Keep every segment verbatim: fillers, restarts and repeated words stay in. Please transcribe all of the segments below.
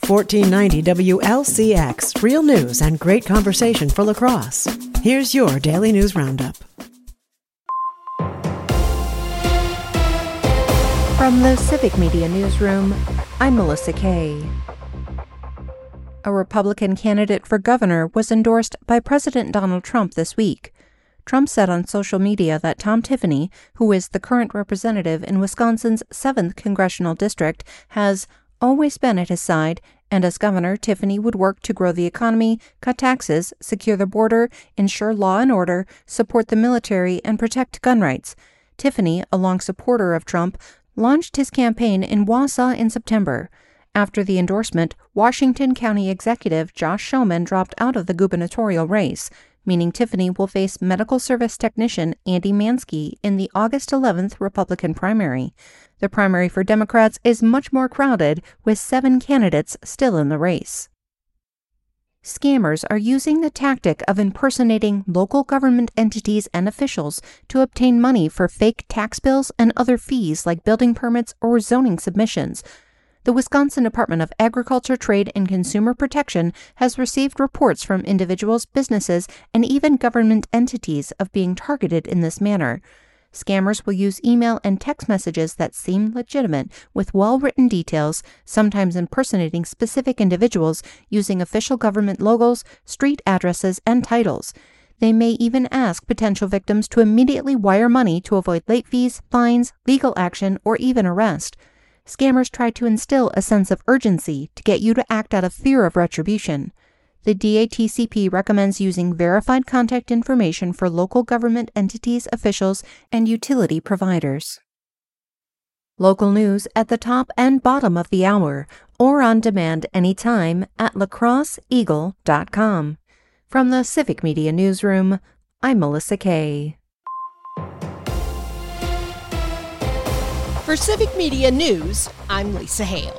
fourteen ninety W L C X, real news and great conversation for La Crosse. Here's your daily news roundup. From the Civic Media Newsroom, I'm Melissa Kay. A Republican candidate for governor was endorsed by President Donald Trump this week. Trump said on social media that Tom Tiffany, who is the current representative in Wisconsin's seventh Congressional District, has always been at his side, and as governor, Tiffany would work to grow the economy, cut taxes, secure the border, ensure law and order, support the military, and protect gun rights. Tiffany, a long supporter of Trump, launched his campaign in Wausau in September. After the endorsement, Washington County Executive Josh Schoemann dropped out of the gubernatorial race, meaning Tiffany will face medical service technician Andy Mansky in the August eleventh Republican primary. The primary for Democrats is much more crowded, with seven candidates still in the race. Scammers are using the tactic of impersonating local government entities and officials to obtain money for fake tax bills and other fees like building permits or zoning submissions. The Wisconsin Department of Agriculture, Trade, and Consumer Protection has received reports from individuals, businesses, and even government entities of being targeted in this manner. Scammers will use email and text messages that seem legitimate with well-written details, sometimes impersonating specific individuals using official government logos, street addresses, and titles. They may even ask potential victims to immediately wire money to avoid late fees, fines, legal action, or even arrest. Scammers try to instill a sense of urgency to get you to act out of fear of retribution. The D A T C P recommends using verified contact information for local government entities, officials, and utility providers. Local news at the top and bottom of the hour, or on demand anytime at la crosse eagle dot com. From the Civic Media Newsroom, I'm Melissa Kay. For Civic Media News, I'm Lisa Hale.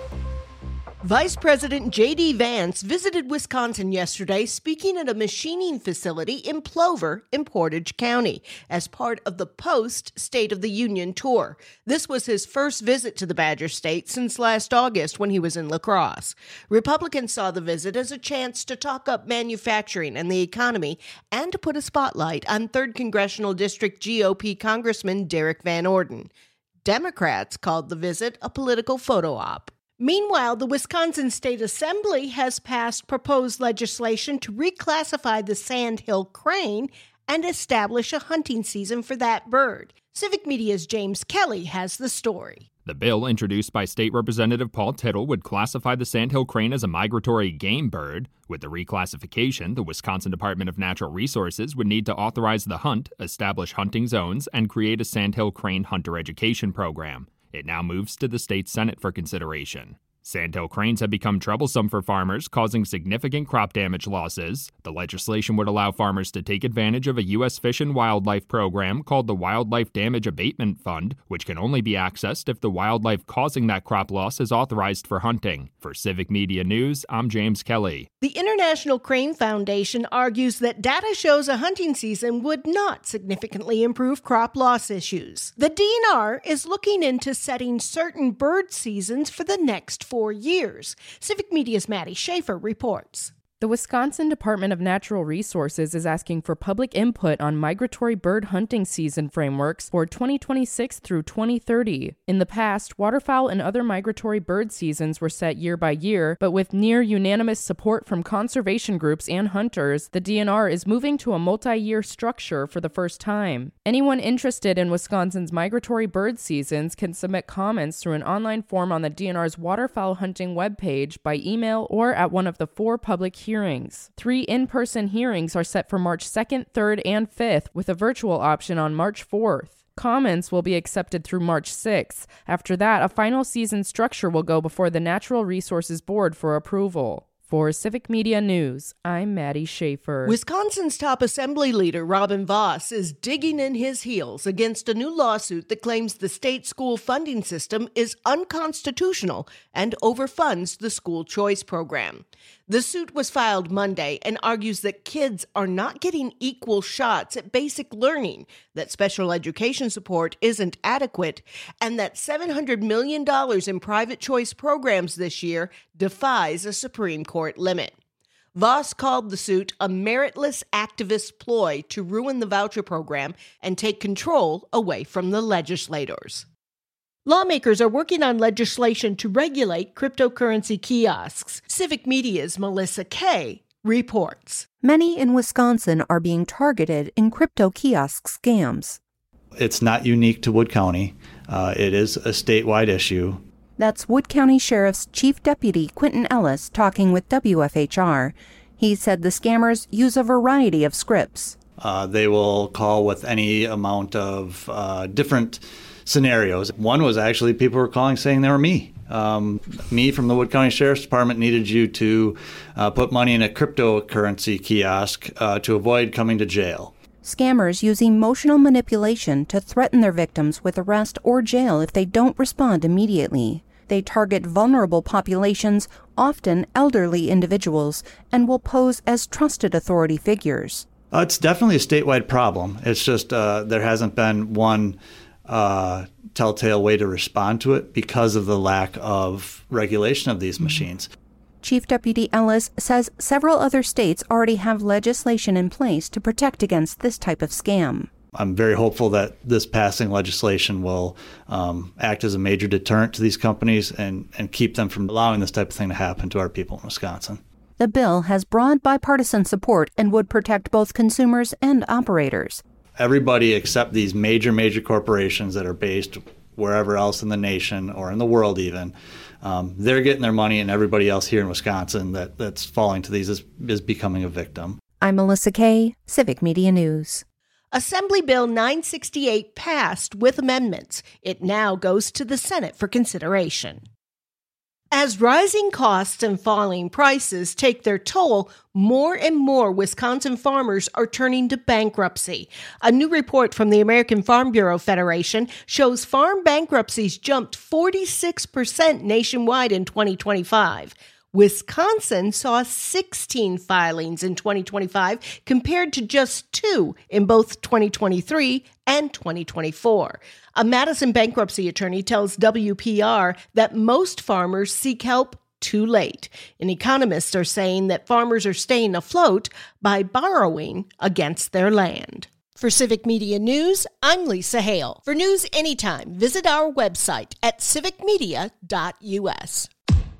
Vice President J D Vance visited Wisconsin yesterday, speaking at a machining facility in Plover in Portage County as part of the post-State of the Union tour. This was his first visit to the Badger State since last August when he was in La Crosse. Republicans saw the visit as a chance to talk up manufacturing and the economy and to put a spotlight on third Congressional District G O P Congressman Derek Van Orden. Democrats called the visit a political photo op. Meanwhile, the Wisconsin State Assembly has passed proposed legislation to reclassify the sandhill crane and establish a hunting season for that bird. Civic Media's James Kelly has the story. The bill, introduced by State Representative Paul Tittle, would classify the sandhill crane as a migratory game bird. With the reclassification, the Wisconsin Department of Natural Resources would need to authorize the hunt, establish hunting zones, and create a sandhill crane hunter education program. It now moves to the state Senate for consideration. Sandhill cranes have become troublesome for farmers, causing significant crop damage losses. The legislation would allow farmers to take advantage of a U S Fish and Wildlife program called the Wildlife Damage Abatement Fund, which can only be accessed if the wildlife causing that crop loss is authorized for hunting. For Civic Media News, I'm James Kelly. The International Crane Foundation argues that data shows a hunting season would not significantly improve crop loss issues. The D N R is looking into setting certain bird seasons for the next four Four years. Civic Media's Maddie Schaefer reports. The Wisconsin Department of Natural Resources is asking for public input on migratory bird hunting season frameworks for twenty twenty-six through twenty thirty. In the past, waterfowl and other migratory bird seasons were set year by year, but with near unanimous support from conservation groups and hunters, the D N R is moving to a multi-year structure for the first time. Anyone interested in Wisconsin's migratory bird seasons can submit comments through an online form on the D N R's waterfowl hunting webpage, by email, or at one of the four public hearings. Three in-person hearings are set for March second, third, and fifth, with a virtual option on March fourth. Comments will be accepted through March sixth. After that, a final season structure will go before the Natural Resources Board for approval. For Civic Media News, I'm Maddie Schaefer. Wisconsin's top assembly leader, Robin Vos, is digging in his heels against a new lawsuit that claims the state school funding system is unconstitutional and overfunds the school choice program. The suit was filed Monday and argues that kids are not getting equal shots at basic learning, that special education support isn't adequate, and that seven hundred million dollars in private choice programs this year defies a Supreme Court limit. Vos called the suit a meritless activist ploy to ruin the voucher program and take control away from the legislators. Lawmakers are working on legislation to regulate cryptocurrency kiosks. Civic Media's Melissa Kay reports. Many in Wisconsin are being targeted in crypto kiosk scams. It's not unique to Wood County. Uh, it is a statewide issue. That's Wood County Sheriff's Chief Deputy Quentin Ellis talking with W F H R. He said the scammers use a variety of scripts. Uh, they will call with any amount of uh, different scenarios. One was actually people were calling saying they were me. Um, me from the Wood County Sheriff's Department needed you to uh, put money in a cryptocurrency kiosk uh, to avoid coming to jail. Scammers use emotional manipulation to threaten their victims with arrest or jail if they don't respond immediately. They target vulnerable populations, often elderly individuals, and will pose as trusted authority figures. Uh, it's definitely a statewide problem. It's just uh, there hasn't been one uh, telltale way to respond to it because of the lack of regulation of these machines. Chief Deputy Ellis says several other states already have legislation in place to protect against this type of scam. I'm very hopeful that this passing legislation will um, act as a major deterrent to these companies and, and keep them from allowing this type of thing to happen to our people in Wisconsin. The bill has broad bipartisan support and would protect both consumers and operators. Everybody except these major, major corporations that are based wherever else in the nation or in the world even, um, they're getting their money, and everybody else here in Wisconsin that, that's falling to these is, is becoming a victim. I'm Melissa Kay, Civic Media News. Assembly Bill nine sixty-eight passed with amendments. It now goes to the Senate for consideration. As rising costs and falling prices take their toll, more and more Wisconsin farmers are turning to bankruptcy. A new report from the American Farm Bureau Federation shows farm bankruptcies jumped forty-six percent nationwide in twenty twenty-five. Wisconsin saw sixteen filings in twenty twenty-five compared to just two in both twenty twenty-three and twenty twenty-four. A Madison bankruptcy attorney tells W P R that most farmers seek help too late. And economists are saying that farmers are staying afloat by borrowing against their land. For Civic Media News, I'm Lisa Hale. For news anytime, visit our website at civic media dot u s.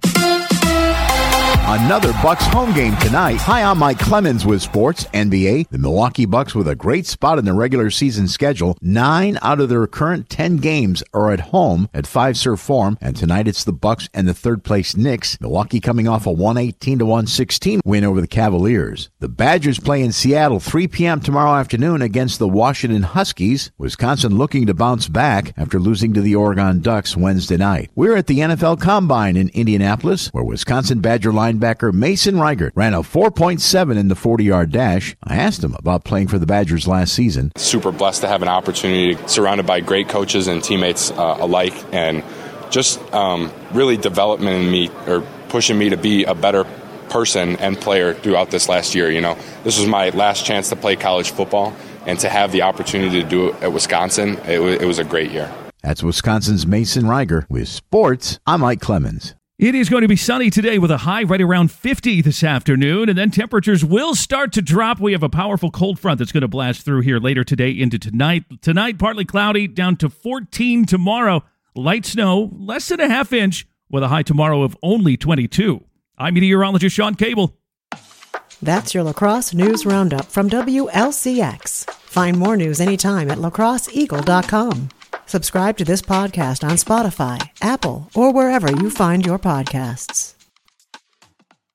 Another Bucks home game tonight. Hi, I'm Mike Clemens with sports. N B A, the Milwaukee Bucks with a great spot in the regular season schedule. Nine out of their current ten games are at home at Fiserv Forum, and tonight it's the Bucks and the third place Knicks. Milwaukee coming off a one eighteen to one sixteen win over the Cavaliers. The Badgers play in Seattle three p.m. tomorrow afternoon against the Washington Huskies. Wisconsin looking to bounce back after losing to the Oregon Ducks Wednesday night. We're at the N F L Combine in Indianapolis, where Wisconsin Badger linebacker Mason Reichert ran a four point seven in the forty-yard dash. I asked him about playing for the Badgers last season. Super blessed to have an opportunity surrounded by great coaches and teammates uh, alike, and just um, really developing me or pushing me to be a better person and player throughout this last year. You know, this was my last chance to play college football, and to have the opportunity to do it at Wisconsin, it, w- it was a great year. That's Wisconsin's Mason Reichert. With sports, I'm Mike Clemens. It is going to be sunny today with a high right around fifty this afternoon, and then temperatures will start to drop. We have a powerful cold front that's going to blast through here later today into tonight. Tonight, partly cloudy, down to fourteen tomorrow. Light snow, less than a half inch, with a high tomorrow of only twenty-two. I'm meteorologist Sean Cable. That's your La Crosse News Roundup from W L C X. Find more news anytime at la crosse eagle dot com. Subscribe to this podcast on Spotify, Apple, or wherever you find your podcasts.